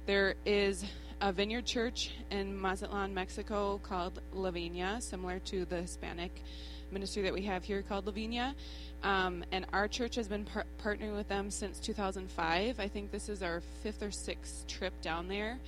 There is a vineyard church in Mazatlan, Mexico called Lavinia, similar to the Hispanic ministry that we have here called Lavinia. And our church has been partnering with them since 2005. I think this is our 5th or 6th trip down there.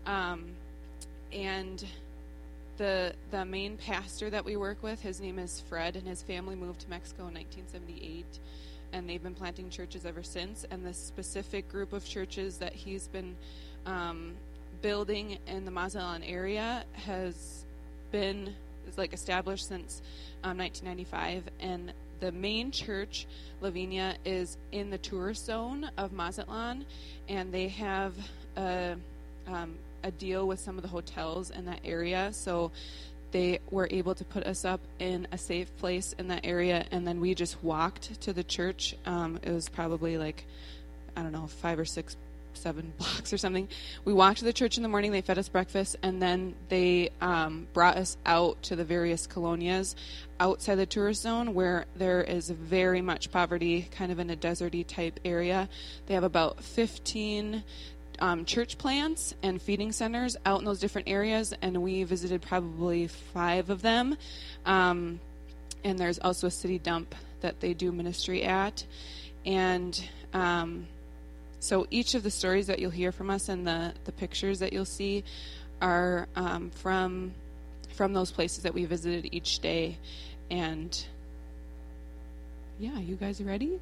And the main pastor that we work with, his name is Fred, and his family moved to Mexico in 1978. And they've been planting churches ever since. And the specific group of churches that he's been building in the Mazatlan area has been established since 1995. And the main church, Lavinia, is in the tourist zone of Mazatlan, and they have a deal with some of the hotels in that area. So they were able to put us up in a safe place in that area, and then we just walked to the church. It was probably 5 or 6, 7 blocks or something. We walked to the church in the morning. They fed us breakfast, and then they brought us out to the various colonias outside the tourist zone, where there is very much poverty, kind of in a deserty type area. They have about 15 church plants and feeding centers out in those different areas, and we visited probably 5 of them. And there's also a city dump that they do ministry at. And so each of the stories that you'll hear from us and the pictures that you'll see are from those places that we visited each day. And yeah, you guys ready?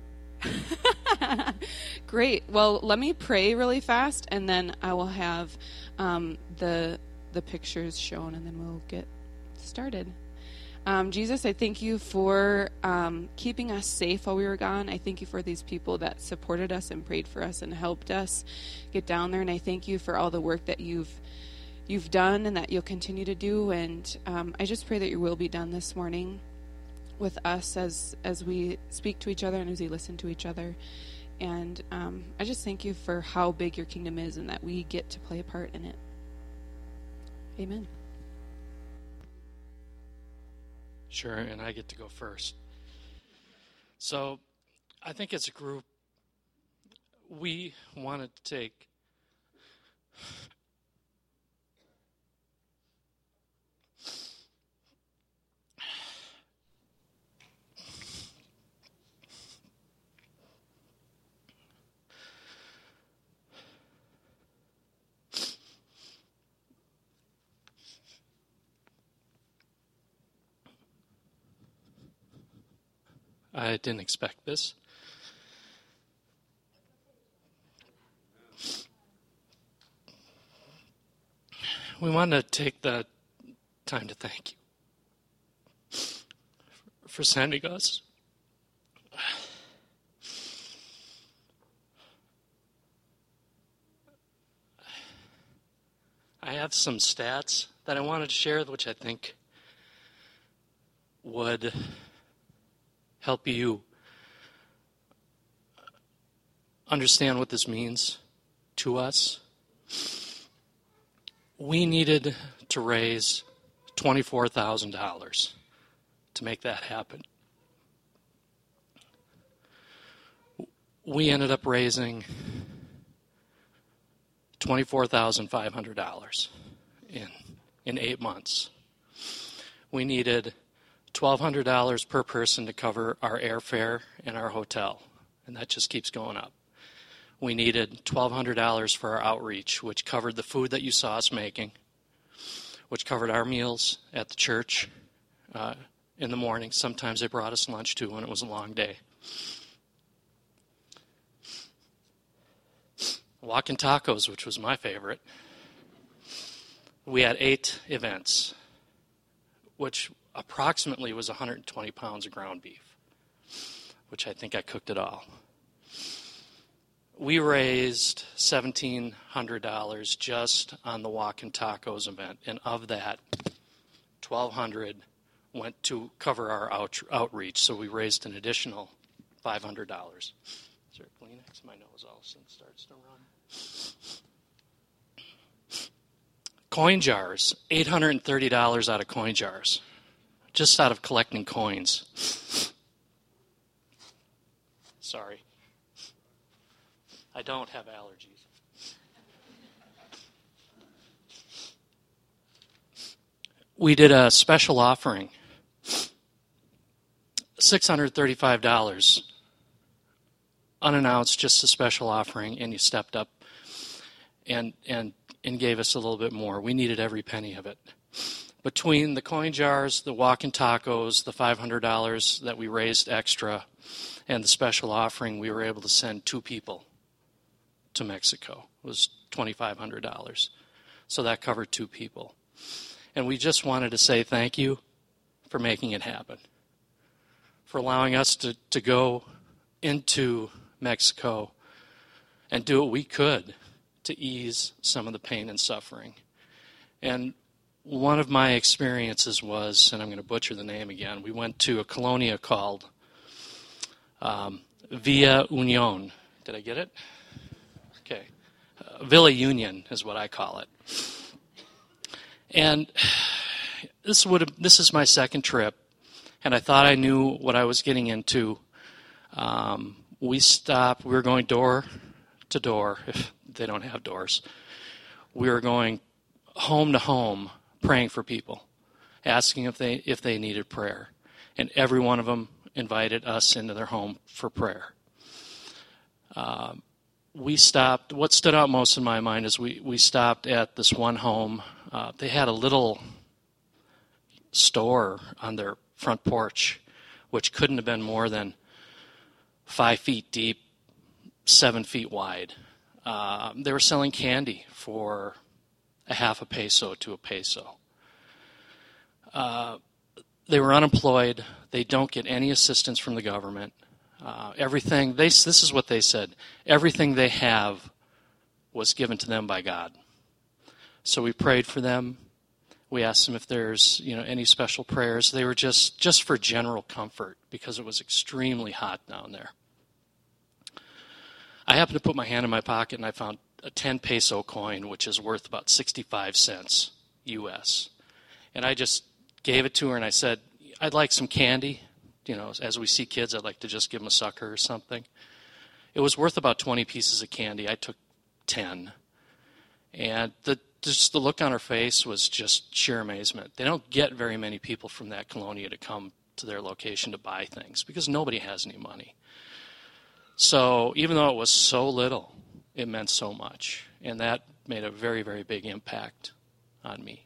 Great. Well, let me pray really fast, and then I will have the pictures shown, and then we'll get started. Jesus, I thank you for keeping us safe while we were gone. I thank you for these people that supported us and prayed for us and helped us get down there. And I thank you for all the work that you've done and that you'll continue to do. And I just pray that your will be done this morning with us as we speak to each other and as we listen to each other. And I just thank you for how big your kingdom is and that we get to play a part in it. Amen. Sure, and I get to go first. So I think as a group, we wanted to take I didn't expect this. We want to take the time to thank you for sending us. I have some stats that I wanted to share, which I think would help you understand what this means to us. We needed to raise $24,000 to make that happen. We ended up raising $24,500 in 8 months. We needed $1,200 per person to cover our airfare and our hotel, and that just keeps going up. We needed $1,200 for our outreach, which covered the food that you saw us making, which covered our meals at the church in the morning. Sometimes they brought us lunch too when it was a long day. Walking Tacos, which was my favorite. We had 8 events, which approximately was 120 pounds of ground beef, which I think I cooked it all. We raised $1,700 just on the Walking Tacos event, and of that, $1,200 went to cover our outreach, so we raised an additional $500. Is there a Kleenex? My nose all of a sudden starts to run. Coin jars, $830 out of coin jars, just out of collecting coins. Sorry. I don't have allergies. we did a special offering, $635, unannounced, just a special offering, and you stepped up and gave us a little bit more. We needed every penny of it. Between the coin jars, the walk-in tacos, the $500 that we raised extra, and the special offering, we were able to send 2 people to Mexico. It was $2,500. So that covered 2 people. And we just wanted to say thank you for making it happen, for allowing us to go into Mexico and do what we could to ease some of the pain and suffering. And one of my experiences was, and I'm going to butcher the name again, we went to a colonia called Villa Union. Did I get it? Okay. Villa Union is what I call it. And this is my second trip, and I thought I knew what I was getting into. We were going door to door, if they don't have doors. We were going home to home, praying for people, asking if they needed prayer. And every one of them invited us into their home for prayer. We stopped. What stood out most in my mind is we stopped at this one home. They had a little store on their front porch, which couldn't have been more than 5 feet deep, 7 feet wide. They were selling candy for a half a peso to a peso. They were unemployed. They don't get any assistance from the government. This is what they said, everything they have was given to them by God. So we prayed for them. We asked them if there's any special prayers. They were just for general comfort because it was extremely hot down there. I happened to put my hand in my pocket and I found a 10 peso coin, which is worth about 65 cents US. And I just gave it to her and I said, I'd like some candy. As we see kids, I'd like to just give them a sucker or something. It was worth about 20 pieces of candy. I took 10. And the look on her face was just sheer amazement. They don't get very many people from that colonia to come to their location to buy things because nobody has any money. So even though it was so little, it meant so much. And that made a very, very big impact on me.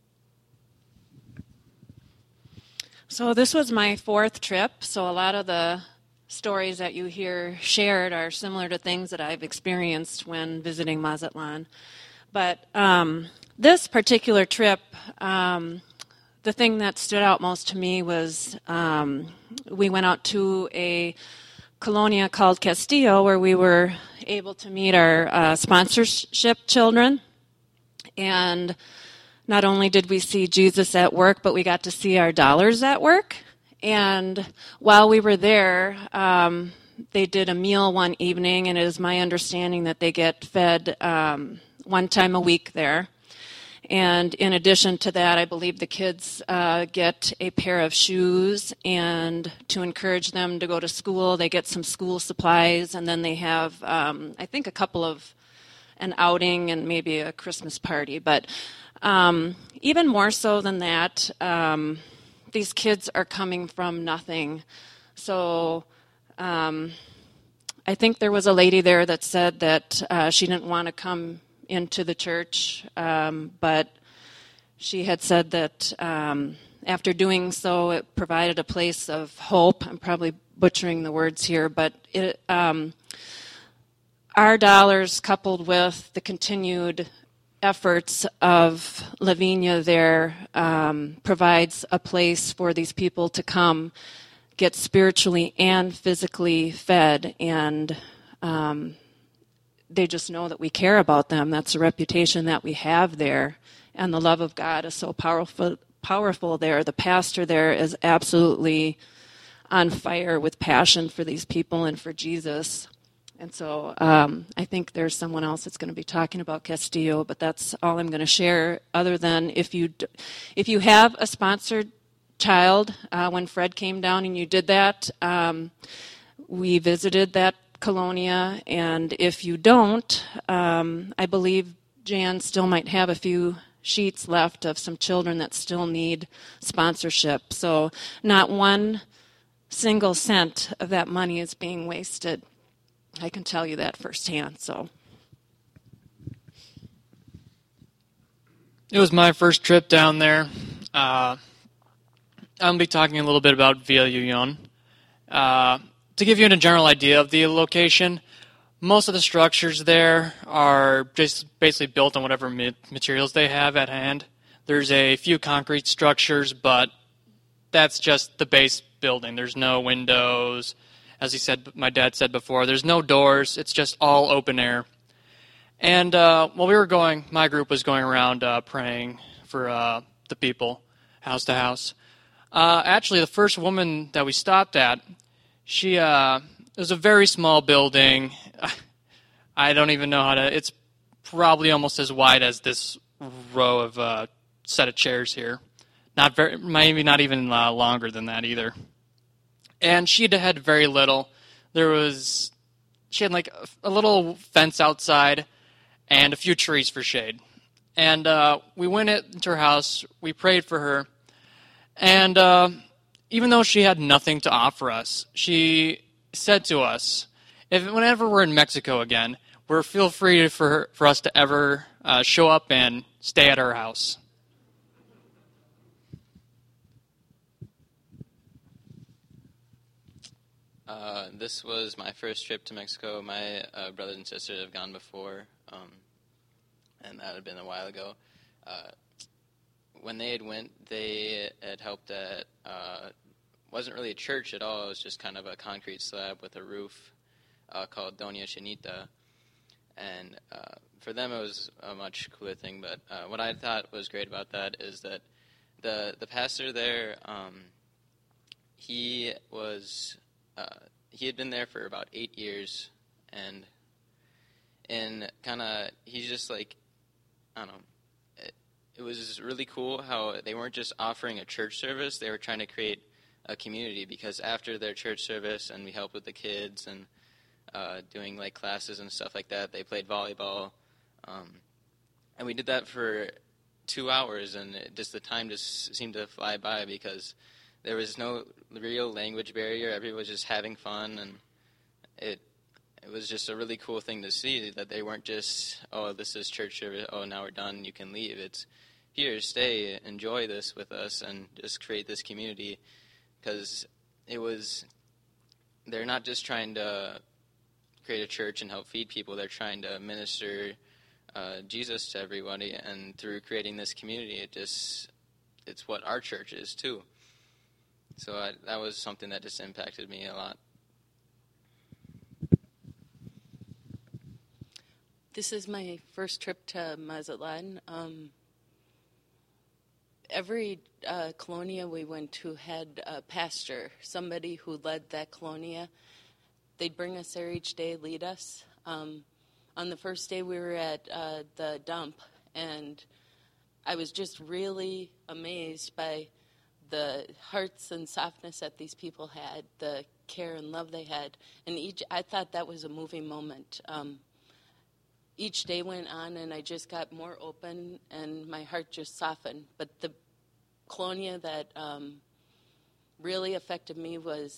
So this was my 4th trip, so a lot of the stories that you hear shared are similar to things that I've experienced when visiting Mazatlan. But this particular trip, the thing that stood out most to me was we went out to a colonia called Castillo where we were able to meet our sponsorship children. And not only did we see Jesus at work, but we got to see our dollars at work. And while we were there, they did a meal one evening, and it is my understanding that they get fed 1 time a week there. And in addition to that, I believe the kids get a pair of shoes, and to encourage them to go to school, they get some school supplies, and then they have, I think, an outing and maybe a Christmas party. But even more so than that, these kids are coming from nothing. So I think there was a lady there that said that she didn't want to come into the church, but she had said that after doing so, it provided a place of hope. I'm probably butchering the words here, but our dollars coupled with the continued efforts of Lavinia there provides a place for these people to come get spiritually and physically fed, and they just know that we care about them. That's the reputation that we have there, and the love of God is so powerful there. The pastor there is absolutely on fire with passion for these people and for Jesus. And so I think there's someone else that's going to be talking about Castillo, but that's all I'm going to share, other than if you have a sponsored child, when Fred came down and you did that, we visited that colonia, and if you don't, I believe Jan still might have a few sheets left of some children that still need sponsorship. So not one single cent of that money is being wasted. I can tell you that firsthand. So it was my first trip down there. I'm going to be talking a little bit about Villa Union. To give you a general idea of the location, most of the structures there are just basically built on whatever materials they have at hand. There's a few concrete structures, but that's just the base building. There's no windows. As he said, my dad said before, there's no doors. It's just all open air. And while we were going, my group was going around praying for the people, house to house. Actually, the first woman that we stopped at, it was a very small building. I don't even know how to, it's probably almost as wide as this row of set of chairs here. Maybe not even longer than that either. And she had very little. She had like a little fence outside and a few trees for shade. And we went into her house, we prayed for her, and even though she had nothing to offer us, she said to us, whenever we're in Mexico again, feel free for us to ever show up and stay at her house. This was my first trip to Mexico. My brothers and sisters have gone before, and that had been a while ago. When they had helped at, wasn't really a church at all. It was just kind of a concrete slab with a roof called Doña Chinita. And for them it was a much cooler thing. But what I thought was great about that is that the pastor there, he had been there for about 8 years, and he's just like, I don't know, it was really cool how they weren't just offering a church service, they were trying to create a community, because after their church service, and we helped with the kids and doing like classes and stuff like that, they played volleyball, and we did that for 2 hours, and the time just seemed to fly by because there was no real language barrier. Everyone was just having fun, and it was just a really cool thing to see, that they weren't just, oh, this is church service, oh, now we're done, you can leave. It's, here, stay, enjoy this with us, and just create this community, because they're not just trying to create a church and help feed people, they're trying to minister Jesus to everybody, and through creating this community, it's what our church is, too. So that was something that just impacted me a lot. This is my first trip to Mazatlan. Every colonia we went to had a pastor, somebody who led that colonia. They'd bring us there each day, lead us. On the first day we were at the dump, and I was just really amazed by the hearts and softness that these people had, the care and love they had. And I thought that was a moving moment. Each day went on, and I just got more open, and my heart just softened. But the colonia that really affected me was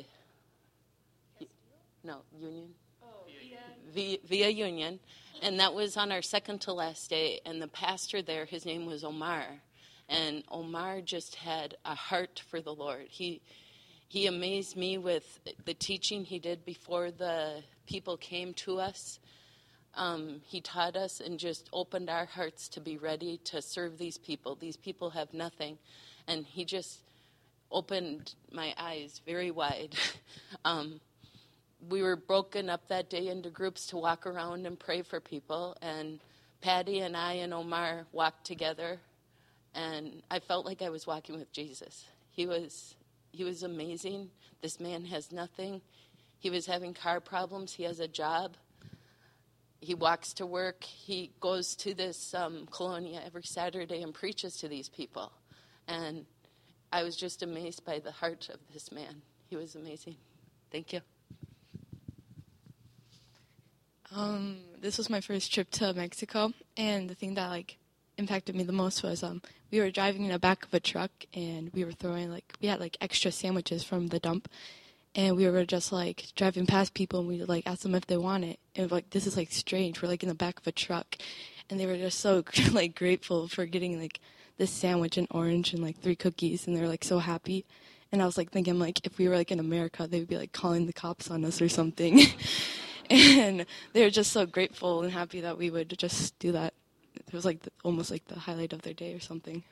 Union? Villa Union. And that was on our second to last day, and the pastor there, his name was Omar. And Omar just had a heart for the Lord. He amazed me with the teaching he did before the people came to us. He taught us and just opened our hearts to be ready to serve these people. These people have nothing. And he just opened my eyes very wide. We were broken up that day into groups to walk around and pray for people. And Patty and I and Omar walked together. And I felt like I was walking with Jesus. He was amazing. This man has nothing. He was having car problems. He has a job. He walks to work. He goes to this colonia every Saturday and preaches to these people. And I was just amazed by the heart of this man. He was amazing. Thank you. This was my first trip to Mexico, and the thing that impacted me the most was we were driving in the back of a truck, and we were we had extra sandwiches from the dump, and we were just driving past people, and we asked them if they want it, and this is strange. We're in the back of a truck, and they were just so grateful for getting this sandwich and orange and 3 cookies, and they were so happy. And I was thinking if we were in America, they would be calling the cops on us or something. And they were just so grateful and happy that we would just do that. It was almost the highlight of their day or something.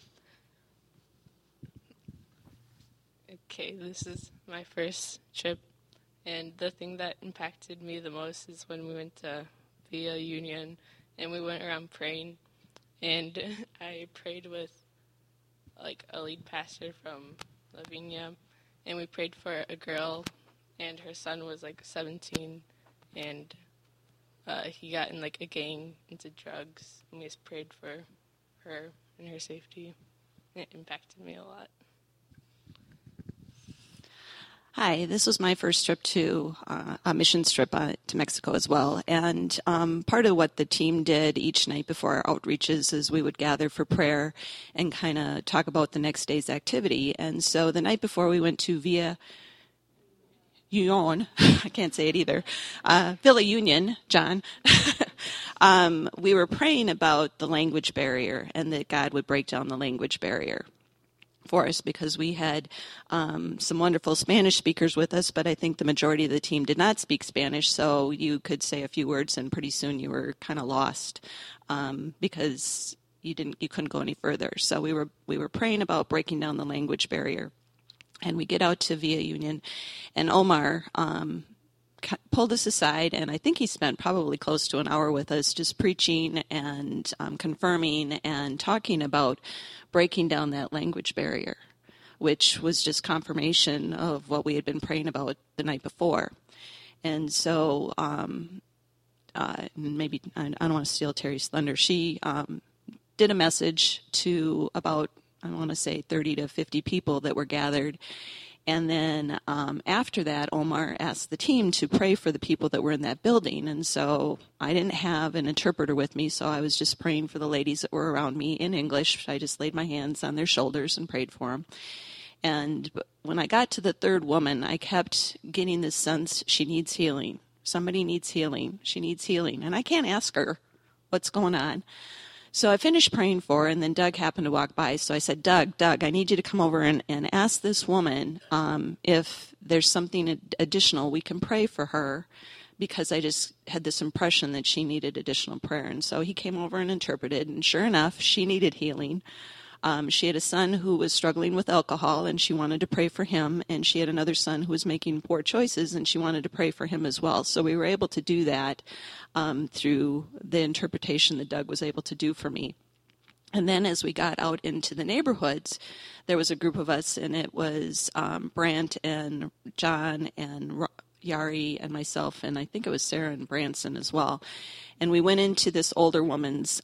Okay, this is my first trip, and the thing that impacted me the most is when we went to Via Union, and we went around praying, and I prayed with a lead pastor from Lavinia, and we prayed for a girl, and her son was 17, and he got in a gang into drugs, and we just prayed for her and her safety. It impacted me a lot. Hi, this was my first trip to a missions trip to Mexico as well. And part of what the team did each night before our outreaches is we would gather for prayer and kind of talk about the next day's activity. And so the night before we went to Villa Union, I can't say it either, Villa Union, John, we were praying about the language barrier and that God would break down the language barrier for us, because we had some wonderful Spanish speakers with us, but I think the majority of the team did not speak Spanish, so you could say a few words and pretty soon you were kind of lost because you couldn't go any further. So we were praying about breaking down the language barrier, and we get out to Villa Union, and Omar pulled us aside, and I think he spent probably close to an hour with us just preaching and confirming and talking about breaking down that language barrier, which was just confirmation of what we had been praying about the night before. And so maybe I don't want to steal Terry's thunder. She did a message to about, I want to say 30 to 50 people that were gathered. And then after that, Omar asked the team to pray for the people that were in that building. And so I didn't have an interpreter with me, so I was just praying for the ladies that were around me in English. I just laid my hands on their shoulders and prayed for them. And when I got to the third woman, I kept getting this sense she needs healing. Somebody needs healing. She needs healing. And I can't ask her what's going on. So I finished praying for her, and then Doug happened to walk by. So I said, Doug, I need you to come over and ask this woman if there's something additional we can pray for her, because I just had this impression that she needed additional prayer. And so he came over and interpreted, and sure enough, she needed healing. She had a son who was struggling with alcohol, and she wanted to pray for him. And she had another son who was making poor choices, and she wanted to pray for him as well. So we were able to do that through the interpretation that Doug was able to do for me. And then as we got out into the neighborhoods, there was a group of us, and it was Brant and John and Yari and myself, and I think it was Sarah and Branson as well. And we went into this older woman's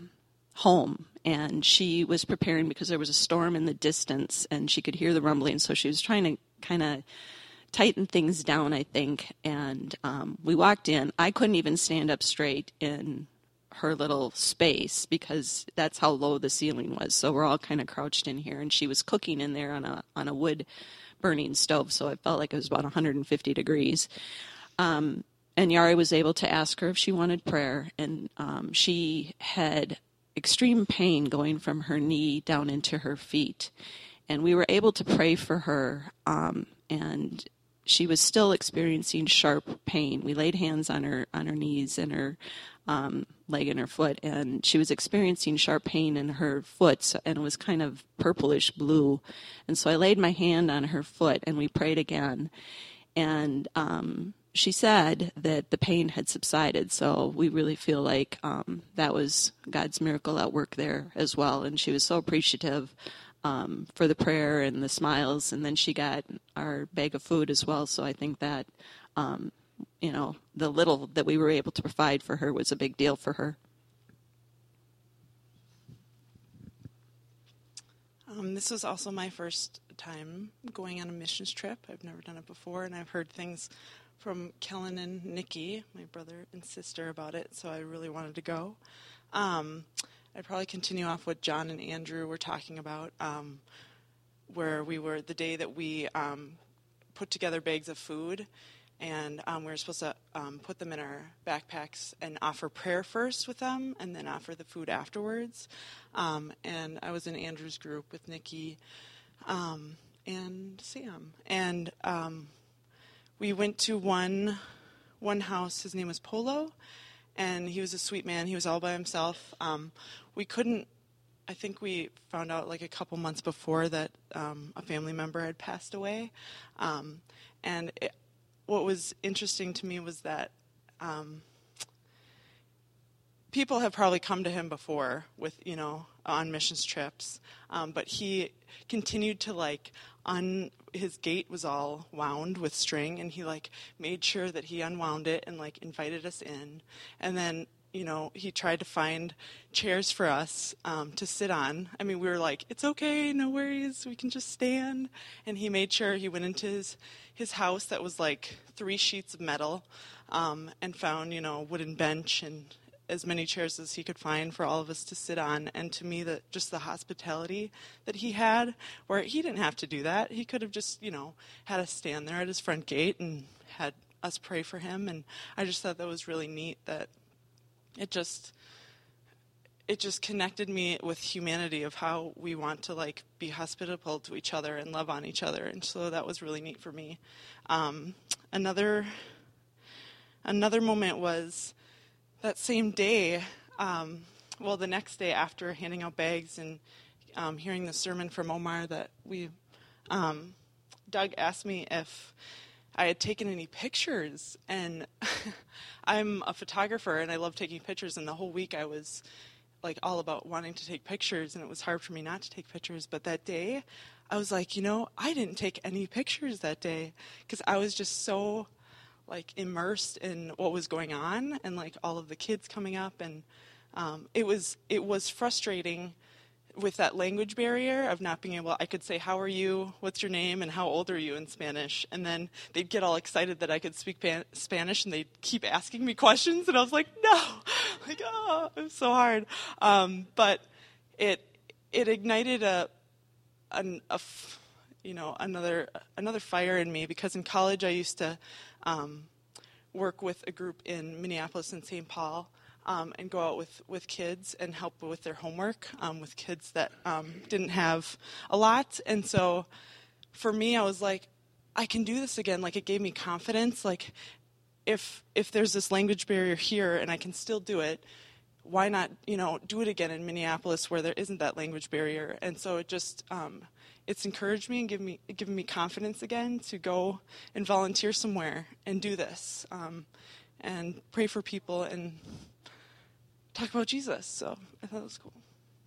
home, and she was preparing because there was a storm in the distance, and she could hear the rumbling, so she was trying to kind of tighten things down, I think. And we walked in. I couldn't even stand up straight in her little space because that's how low the ceiling was. So we're all kind of crouched in here, and she was cooking in there on a wood burning stove, so it felt like it was about 150 degrees. And Yari was able to ask her if she wanted prayer, and she had extreme pain going from her knee down into her feet. And we were able to pray for her, and she was still experiencing sharp pain. We laid hands on her knees and her leg and her foot, and she was experiencing sharp pain in her foot, and it was kind of purplish blue. And so I laid my hand on her foot, and we prayed again. And she said that the pain had subsided, so we really feel like that was God's miracle at work there as well. And she was so appreciative for the prayer and the smiles, and then she got our bag of food as well. So I think that, the little that we were able to provide for her was a big deal for her. This was also my first time going on a missions trip. I've never done it before, and I've heard things from Kellen and Nikki, my brother and sister, about it, so I really wanted to go. I'd probably continue off what John and Andrew were talking about, where we were the day that we put together bags of food, and we were supposed to put them in our backpacks and offer prayer first with them, and then offer the food afterwards. And I was in Andrew's group with Nikki and Sam, and we went to one house. His name was Polo, and he was a sweet man. He was all by himself. I think we found out like a couple months before that a family member had passed away. What was interesting to me was that people have probably come to him before with, on missions trips, but he continued to his gate was all wound with string, and he made sure that he unwound it and invited us in, and then he tried to find chairs for us to sit on. I mean, we were like, it's okay, no worries, we can just stand. And he made sure he went into his house that was 3 sheets of metal and found, a wooden bench and as many chairs as he could find for all of us to sit on. And to me, just the hospitality that he had, where he didn't have to do that. He could have just, had us stand there at his front gate and had us pray for him. And I just thought that was really neat, that it just connected me with humanity of how we want to be hospitable to each other and love on each other, and so that was really neat for me. Another moment was that same day. The next day after handing out bags and hearing the sermon from Omar, that Doug asked me if I had taken any pictures, and I'm a photographer and I love taking pictures, and the whole week I was all about wanting to take pictures, and it was hard for me not to take pictures. But that day I was like, I didn't take any pictures that day because I was just so immersed in what was going on, and all of the kids coming up, and it was frustrating with that language barrier of not being able. I could say, how are you, what's your name, and how old are you in Spanish, and then they'd get all excited that I could speak Spanish, and they'd keep asking me questions, and I was like, no, it was so hard. But it ignited another fire in me, because in college I used to work with a group in Minneapolis and St. Paul, and go out with kids and help with their homework, with kids that didn't have a lot. And so for me, I was like, I can do this again. It gave me confidence. If there's this language barrier here and I can still do it, why not, do it again in Minneapolis where there isn't that language barrier? And so it just, it's encouraged me and given me confidence again to go and volunteer somewhere and do this, and pray for people and talk about Jesus. So I thought it was cool.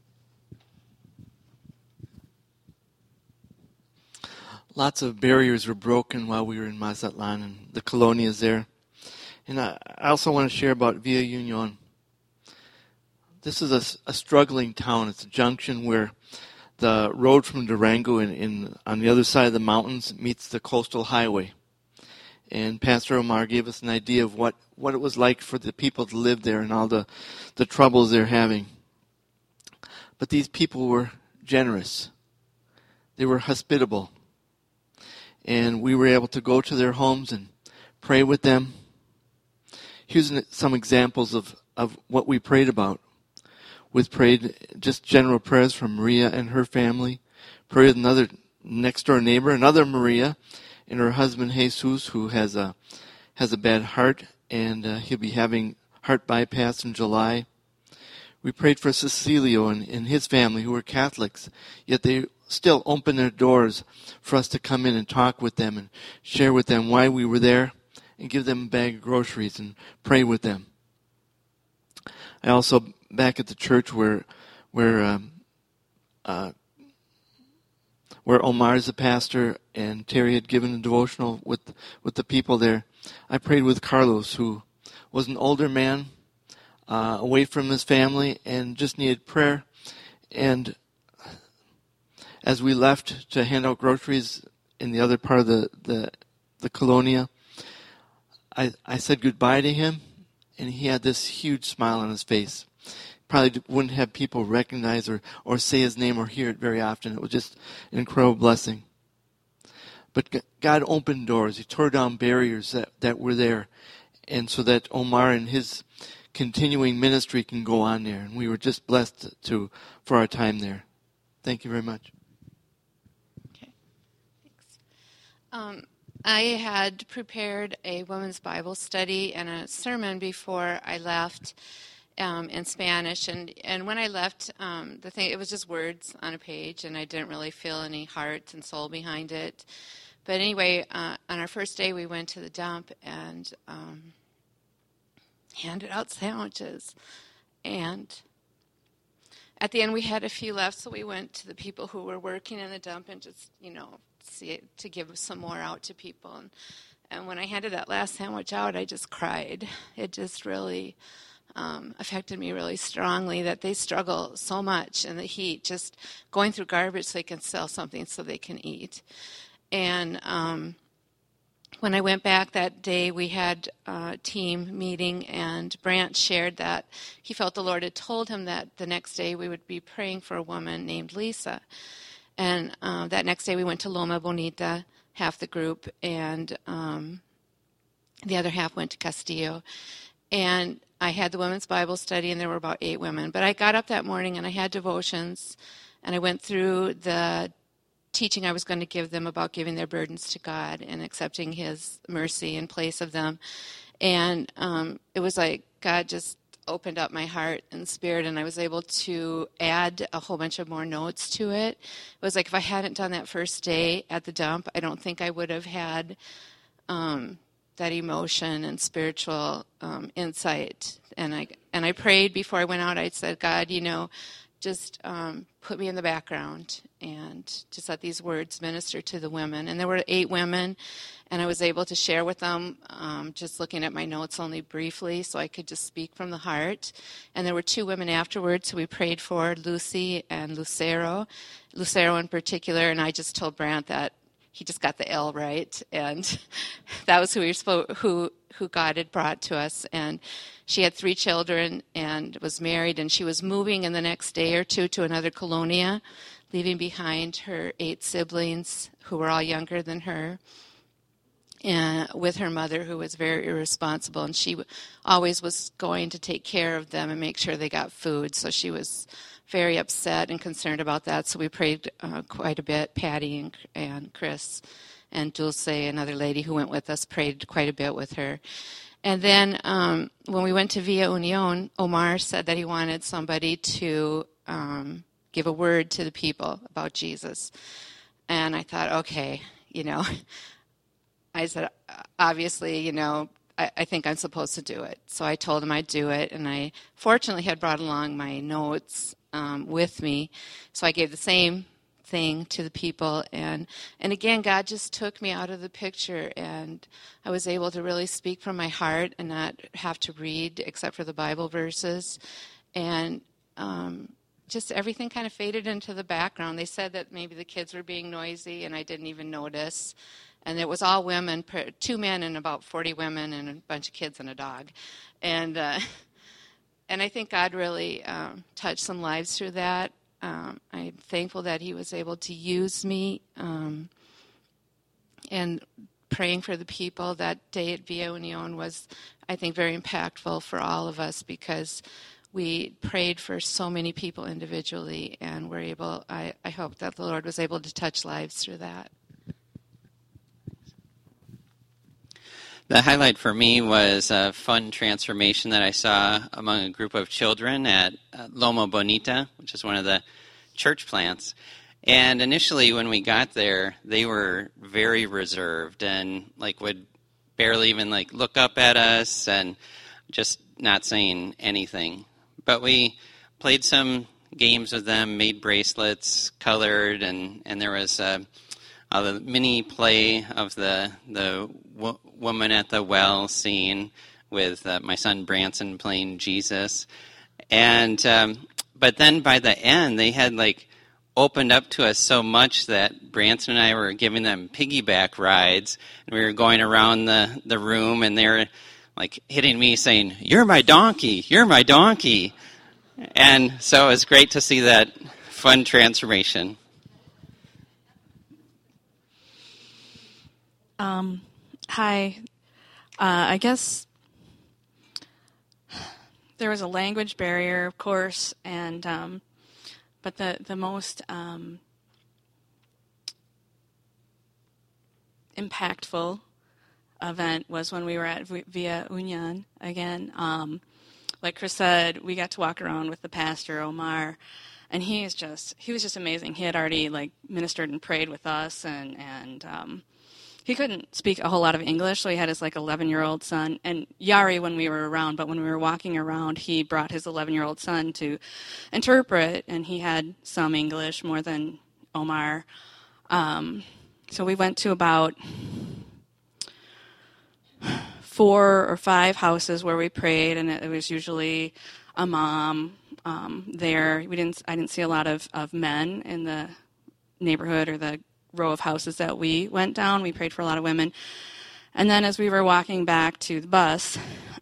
Lots of barriers were broken while we were in Mazatlan and the colonias there. And I also want to share about Villa Union. This is a struggling town. It's a junction where the road from Durango on the other side of the mountains meets the coastal highway. And Pastor Omar gave us an idea of what it was like for the people to live there and all the troubles they're having. But these people were generous. They were hospitable. And we were able to go to their homes and pray with them. Here's some examples of what we prayed about. We prayed just general prayers for Maria and her family. Prayed with another next door neighbor, another Maria, and her husband Jesus, who has a bad heart, and he'll be having heart bypass in July. We prayed for Cecilio and his family, who were Catholics, yet they still opened their doors for us to come in and talk with them and share with them why we were there and give them a bag of groceries and pray with them. I also, back at the church where Omar is a pastor and Terry had given a devotional with the people there, I prayed with Carlos, who was an older man, away from his family and just needed prayer. And as we left to hand out groceries in the other part of the colonia, I said goodbye to him, and he had this huge smile on his face. probably wouldn't have people recognize or say his name or hear it very often. It was just an incredible blessing. But God opened doors. He tore down barriers that were there, and so that Omar and his continuing ministry can go on there. And we were just blessed for our time there. Thank you very much. Okay, thanks. I had prepared a women's Bible study and a sermon before I left in Spanish, and when I left, it was just words on a page, and I didn't really feel any heart and soul behind it. But anyway, on our first day, we went to the dump and handed out sandwiches, and at the end we had a few left, so we went to the people who were working in the dump and just, to give some more out to people. And when I handed that last sandwich out, I just cried. It just really affected me really strongly that they struggle so much in the heat, just going through garbage so they can sell something so they can eat. And when I went back that day, we had a team meeting, and Brant shared that he felt the Lord had told him that the next day we would be praying for a woman named Lisa. And that next day we went to Loma Bonita, half the group, and the other half went to Castillo. And I had the women's Bible study, and there were about 8 women. But I got up that morning, and I had devotions, and I went through the teaching I was going to give them about giving their burdens to God and accepting His mercy in place of them. And it was like God just opened up my heart and spirit, and I was able to add a whole bunch of more notes to it. It was like if I hadn't done that first day at the dump, I don't think I would have had that emotion and spiritual insight. And I prayed before I went out. I said, God, just put me in the background and just let these words minister to the women. And there were 8 women, and I was able to share with them, just looking at my notes only briefly, so I could just speak from the heart. And there were 2 women afterwards who we prayed for, Lucy and Lucero in particular, and I just told Brant that he just got the L right, and that was who God had brought to us. And she had 3 children and was married, and she was moving in the next day or 2 to another colonia, leaving behind her 8 siblings who were all younger than her, and with her mother, who was very irresponsible, and she always was going to take care of them and make sure they got food. So she was very upset and concerned about that. So we prayed quite a bit. Patty and Chris and Dulce, another lady who went with us, prayed quite a bit with her. And then when we went to Villa Union, Omar said that he wanted somebody to give a word to the people about Jesus. And I thought, okay, I said, obviously, I think I'm supposed to do it. So I told him I'd do it, and I fortunately had brought along my notes with me. So I gave the same thing to the people, and again, God just took me out of the picture, and I was able to really speak from my heart and not have to read except for the Bible verses, and just everything kind of faded into the background. They said that maybe the kids were being noisy, and I didn't even notice. And it was all women, 2 men and about 40 women and a bunch of kids and a dog. And I think God really touched some lives through that. I'm thankful that He was able to use me. And praying for the people that day at Villa Union was, I think, very impactful for all of us, because we prayed for so many people individually, and we're able, I hope that the Lord was able to touch lives through that. The highlight for me was a fun transformation that I saw among a group of children at Loma Bonita, which is one of the church plants. And initially when we got there, they were very reserved and would barely even look up at us and just not saying anything. But we played some games with them, made bracelets, colored, and there was a mini play of the woman at the well scene with my son Branson playing Jesus. And but then by the end, they had opened up to us so much that Branson and I were giving them piggyback rides, and we were going around the room, and they were hitting me saying, "You're my donkey, you're my donkey." And so it was great to see that fun transformation. Hi. I guess there was a language barrier, of course, and but the most impactful event was when we were at Villa Union again. Like Chris said, we got to walk around with the pastor, Omar, and he was just amazing. He had already ministered and prayed with us, and he couldn't speak a whole lot of English, so he had his 11-year-old son and Yari when we were around. But when we were walking around, he brought his 11-year-old son to interpret, and he had some English more than Omar. So we went to about 4 or 5 houses where we prayed, and it was usually a mom there. I didn't see a lot of men in the neighborhood or the row of houses that we went down. We prayed for a lot of women. And then as we were walking back to the bus,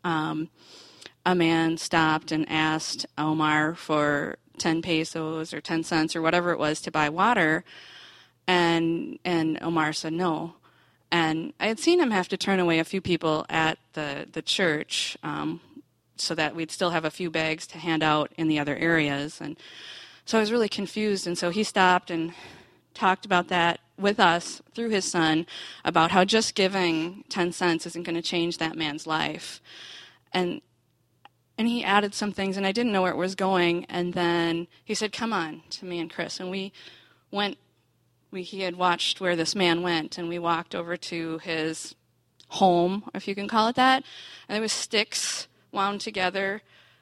a man stopped and asked Omar for 10 pesos or 10 cents or whatever it was to buy water, and Omar said no. And I had seen him have to turn away a few people at the church so that we'd still have a few bags to hand out in the other areas. And so I was really confused, and so he stopped and talked about that with us through his son, about how just giving 10 cents isn't going to change that man's life. And he added some things, and I didn't know where it was going. And then he said, "Come on," to me and Chris. And we went. He had watched where this man went, and we walked over to his home, if you can call it that. And there was sticks wound together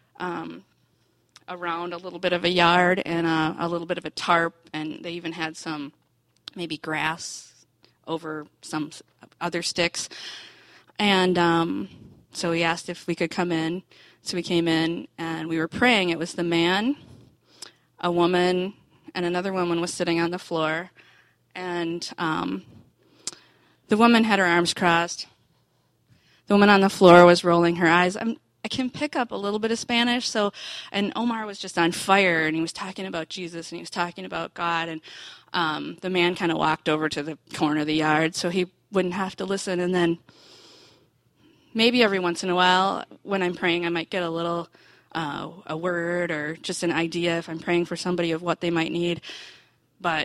around a little bit of a yard and a little bit of a tarp, and they even had some maybe grass over some other sticks. And so he asked if we could come in. So we came in, and we were praying. It was the man, a woman, and another woman was sitting on the floor. And the woman had her arms crossed. The woman on the floor was rolling her eyes. I can pick up a little bit of Spanish, and Omar was just on fire, and he was talking about Jesus, and he was talking about God, and the man kind of walked over to the corner of the yard so he wouldn't have to listen. And then maybe every once in a while when I'm praying, I might get a little a word or just an idea if I'm praying for somebody of what they might need. But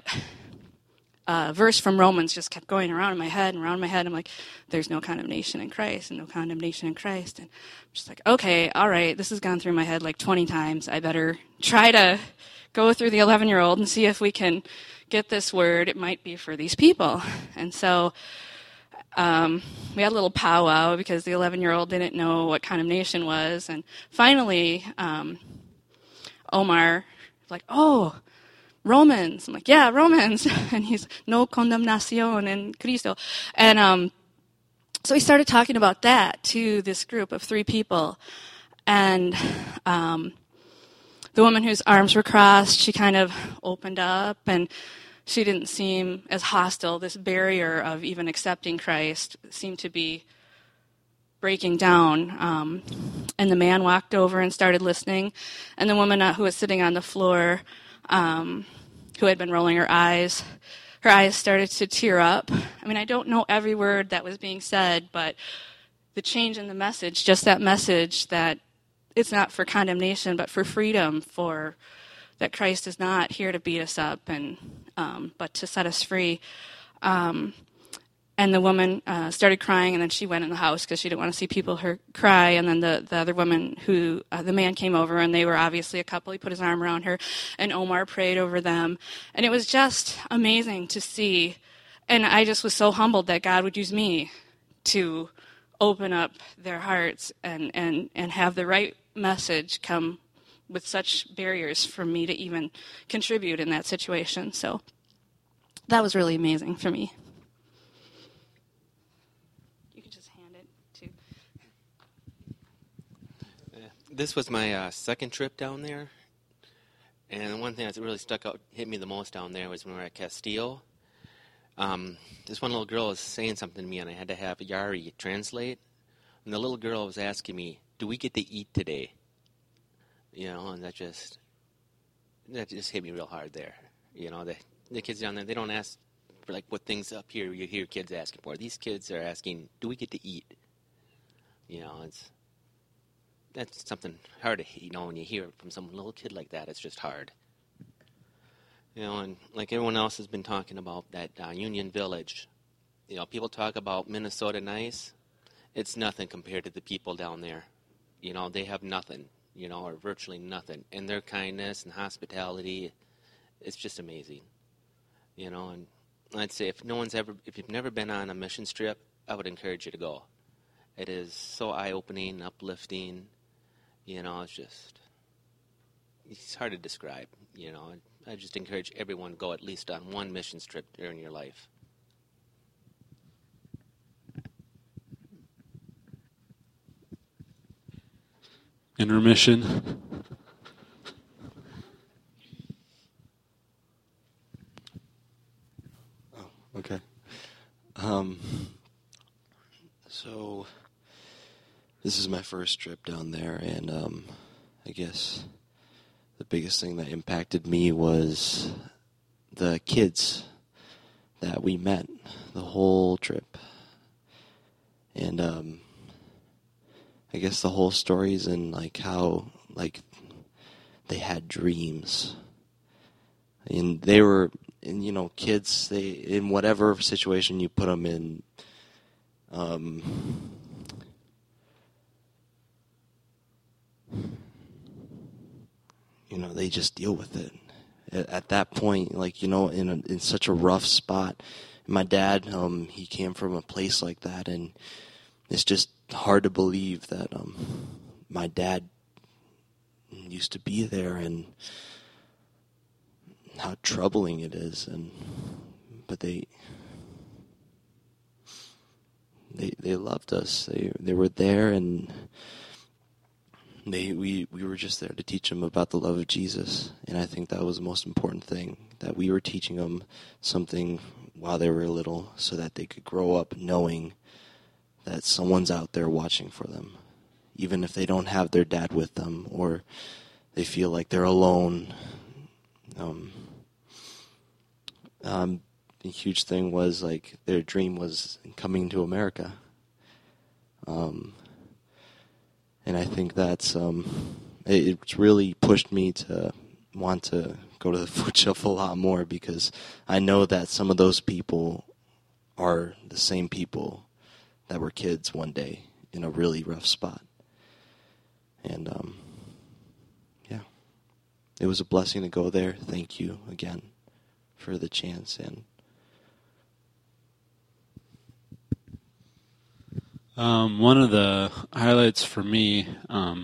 a verse from Romans just kept going around in my head and around my head. I'm like, there's no condemnation in Christ and no condemnation in Christ. And I'm just like, okay, all right, this has gone through my head 20 times. I better try to go through the 11-year-old and see if we can get this word. It might be for these people. And so we had a little powwow because the 11-year-old didn't know what condemnation was. And finally, Omar was like, oh, Romans. I'm like, yeah, Romans. And he's, no condemnación en Cristo. And so he started talking about that to this group of 3 people. And the woman whose arms were crossed, she kind of opened up, and she didn't seem as hostile. This barrier of even accepting Christ seemed to be breaking down. And the man walked over and started listening. And the woman who was sitting on the floor, who had been rolling her eyes started to tear up. I mean, I don't know every word that was being said, but the change in the message, just that message that it's not for condemnation, but for freedom, for that Christ is not here to beat us up, and but to set us free. And the woman started crying, and then she went in the house because she didn't want to see people cry. And then the other woman the man came over, and they were obviously a couple. He put his arm around her, and Omar prayed over them. And it was just amazing to see. And I just was so humbled that God would use me to open up their hearts and have the right message come with such barriers for me to even contribute in that situation. So that was really amazing for me. This was my second trip down there, and one thing that really hit me the most down there was when we were at Castillo. This one little girl was saying something to me, and I had to have Yari translate. And the little girl was asking me, "Do we get to eat today?" And that just hit me real hard there. The kids down there, they don't ask for like what things up here you hear kids asking for. These kids are asking, do we get to eat? That's something hard to, when you hear it from some little kid like that, it's just hard. And like everyone else has been talking about that Union Village, people talk about Minnesota nice. It's nothing compared to the people down there. They have nothing, or virtually nothing. And their kindness and hospitality, it's just amazing. And I'd say if you've never been on a mission trip, I would encourage you to go. It is so eye-opening, uplifting. It's hard to describe. I just encourage everyone to go at least on one mission trip during your life. Intermission. Oh, okay. So this is my first trip down there, and I guess the biggest thing that impacted me was the kids that we met the whole trip. And I guess the whole story's in like how like they had dreams. And they were, and kids, they, in whatever situation you put them in, they just deal with it. At that point, in such a rough spot. My dad, he came from a place like that, and it's just hard to believe that my dad used to be there, and how troubling it is. But they loved us. They were there, and we were just there to teach them about the love of Jesus. And I think that was the most important thing, that we were teaching them something while they were little, so that they could grow up knowing that someone's out there watching for them, even if they don't have their dad with them or they feel like they're alone. The huge thing was like their dream was coming to America. And I think that's it's really pushed me to want to go to the foot shelf a lot more, because I know that some of those people are the same people that were kids one day in a really rough spot. And yeah, it was a blessing to go there. Thank you again for the chance. And one of the highlights for me, a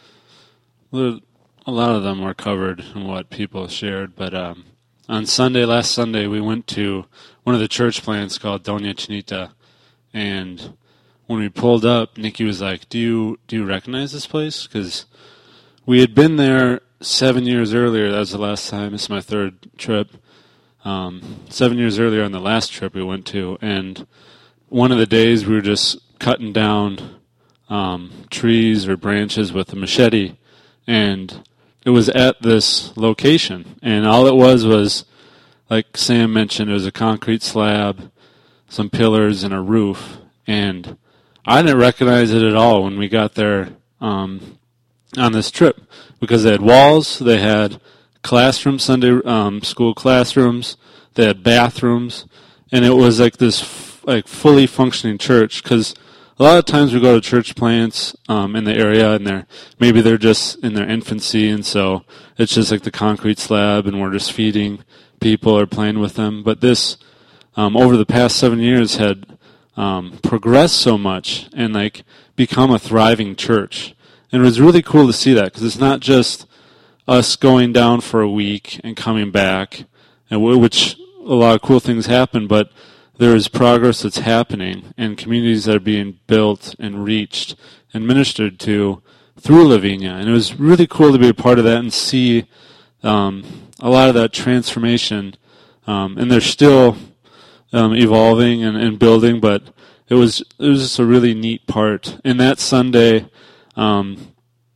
lot of them were covered in what people shared, but on last Sunday, we went to one of the church plants called Doña Chinita, and when we pulled up, Nikki was like, do you recognize this place? Because we had been there 7 years earlier. That was the last time. This is my third trip. 7 years earlier on the last trip we went to, and one of the days we were just cutting down trees or branches with a machete, and it was at this location, and all it was, like Sam mentioned, it was a concrete slab, some pillars, and a roof, and I didn't recognize it at all when we got there on this trip, because they had walls, they had classrooms, Sunday school classrooms, they had bathrooms, and it was like this fully functioning church, because a lot of times we go to church plants in the area, and maybe they're just in their infancy, and so it's just like the concrete slab, and we're just feeding people or playing with them. But this, over the past 7 years, had progressed so much and like become a thriving church. And it was really cool to see that, because it's not just us going down for a week and coming back, and which a lot of cool things happen, but there is progress that's happening and communities that are being built and reached and ministered to through Lavinia. And it was really cool to be a part of that and see a lot of that transformation. And they're still evolving and building, but it was just a really neat part. And that Sunday,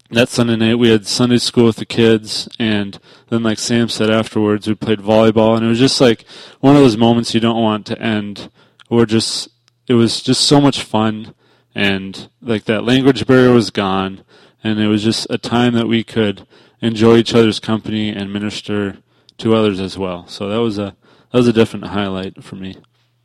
that Sunday night we had Sunday school with the kids, and then like Sam said afterwards, we played volleyball, and it was just like one of those moments you don't want to end. It was just so much fun, and like that language barrier was gone, and it was just a time that we could enjoy each other's company and minister to others as well. So that was a definite highlight for me.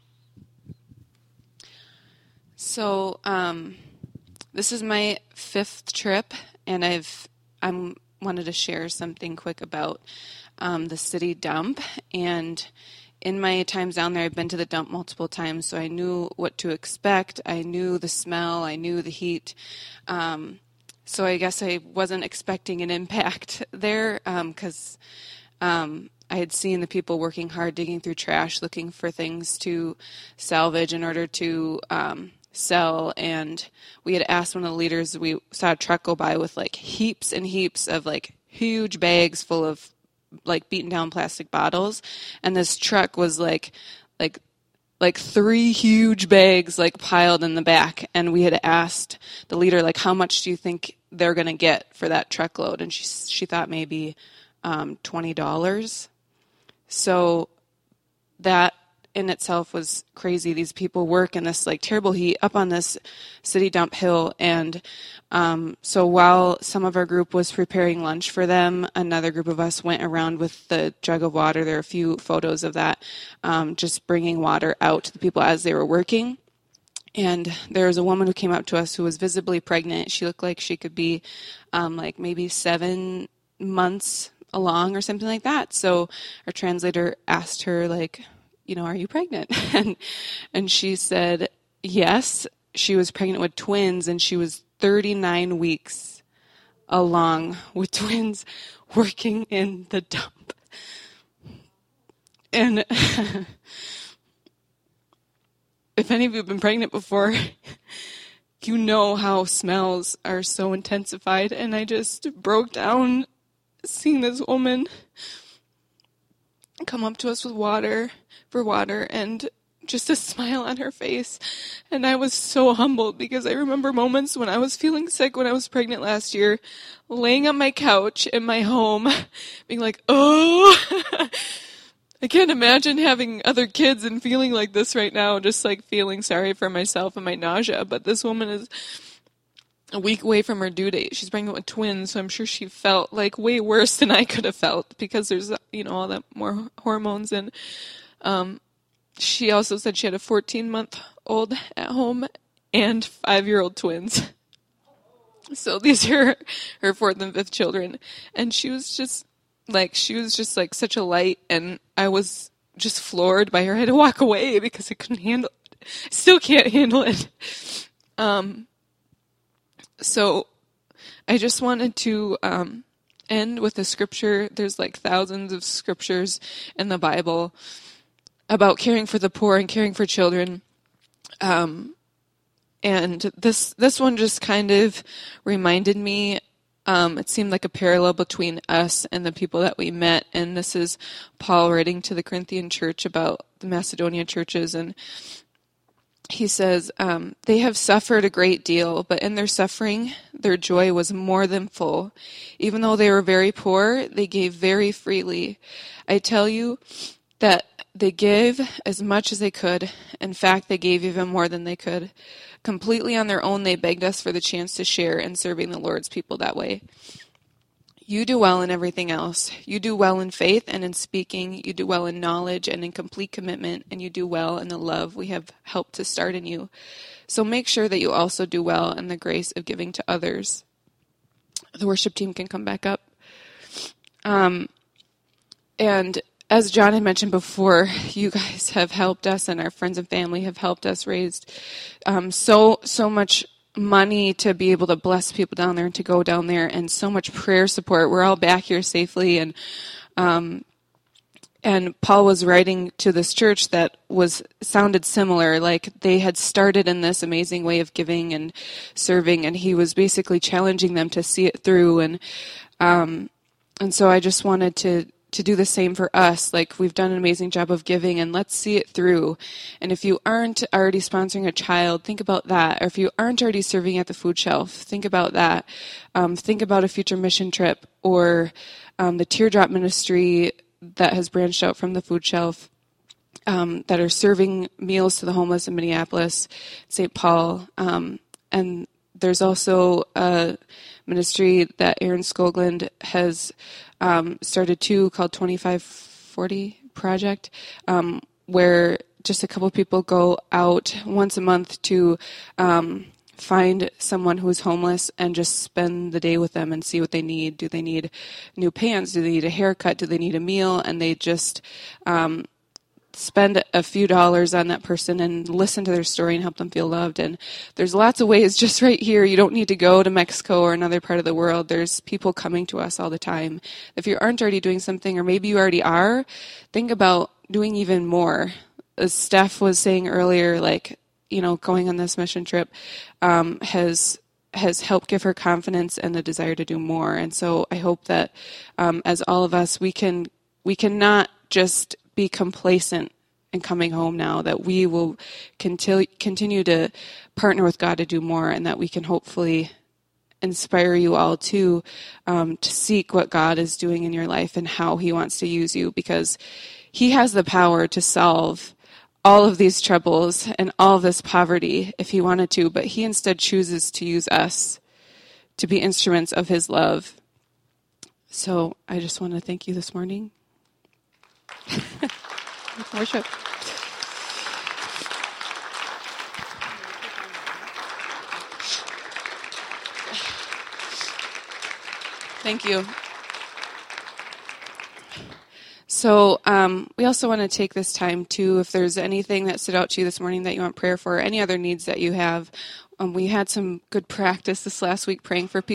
So this is my 5th trip, and I wanted to share something quick about the city dump. And in my times down there, I've been to the dump multiple times, so I knew what to expect. I knew the smell. I knew the heat. So I guess I wasn't expecting an impact there because I had seen the people working hard, digging through trash, looking for things to salvage in order to sell. And we had asked one of the leaders, we saw a truck go by with like heaps and heaps of like huge bags full of like beaten down plastic bottles. And this truck was like 3 huge bags like piled in the back. And we had asked the leader, like, how much do you think they're going to get for that truckload? And she thought maybe $20. So that in itself was crazy. These people work in this like terrible heat up on this city dump hill. And so while some of our group was preparing lunch for them, another group of us went around with the jug of water. There are a few photos of that, just bringing water out to the people as they were working. And there was a woman who came up to us who was visibly pregnant. She looked like she could be like maybe 7 months along or something like that. So our translator asked her, like, are you pregnant? And she said yes. She was pregnant with twins, and she was 39 weeks along with twins working in the dump. And if any of you have been pregnant before, you know how smells are so intensified. And I just broke down seeing this woman come up to us with water and just a smile on her face. And I was so humbled because I remember moments when I was feeling sick when I was pregnant last year, laying on my couch in my home, being like, oh, I can't imagine having other kids and feeling like this right now, just like feeling sorry for myself and my nausea. But this woman is a week away from her due date. She's pregnant with twins, so I'm sure she felt like way worse than I could have felt because there's, all that more hormones. And she also said she had a 14-month-old at home and 5-year-old twins. So these are her 4th and 5th children. And she was just like such a light, and I was just floored by her. I had to walk away because I couldn't handle it. I still can't handle it. So I just wanted to end with a scripture. There's like thousands of scriptures in the Bible about caring for the poor and caring for children. And this one just kind of reminded me, it seemed like a parallel between us and the people that we met. And this is Paul writing to the Corinthian church about the Macedonian churches. And he says, they have suffered a great deal, but in their suffering, their joy was more than full. Even though they were very poor, they gave very freely. I tell you that they gave as much as they could. In fact, they gave even more than they could. Completely on their own, they begged us for the chance to share in serving the Lord's people that way. You do well in everything else. You do well in faith and in speaking. You do well in knowledge and in complete commitment. And you do well in the love we have helped to start in you. So make sure that you also do well in the grace of giving to others. The worship team can come back up. And as John had mentioned before, you guys have helped us, and our friends and family have helped us raise so much money to be able to bless people down there and to go down there, and so much prayer support. We're all back here safely, and Paul was writing to this church that sounded similar, like they had started in this amazing way of giving and serving, and he was basically challenging them to see it through, and so I just wanted to to do the same for us. Like, we've done an amazing job of giving, and let's see it through. And if you aren't already sponsoring a child, think about that. Or if you aren't already serving at the food shelf, think about that. Think about a future mission trip, or the Teardrop Ministry that has branched out from the food shelf, that are serving meals to the homeless in Minneapolis, St. Paul. And there's also a ministry that Aaron Skoglund has started too, called 2540 Project, where just a couple of people go out once a month to find someone who's homeless and just spend the day with them and see what they need. Do they need new pants? Do they need a haircut? Do they need a meal? And they just spend a few dollars on that person and listen to their story and help them feel loved. And there's lots of ways just right here. You don't need to go to Mexico or another part of the world. There's people coming to us all the time. If you aren't already doing something, or maybe you already are, think about doing even more. As Steph was saying earlier, like, you know, going on this mission trip has helped give her confidence and the desire to do more. And so I hope that as all of us, we cannot just be complacent in coming home now, that we will continue to partner with God to do more, and that we can hopefully inspire you all to seek what God is doing in your life and how he wants to use you, because he has the power to solve all of these troubles and all of this poverty if he wanted to, but he instead chooses to use us to be instruments of his love. So I just want to thank you this morning. Worship. Thank you. So we also want to take this time too, if there's anything that stood out to you this morning that you want prayer for, or any other needs that you have. We had some good practice this last week praying for people.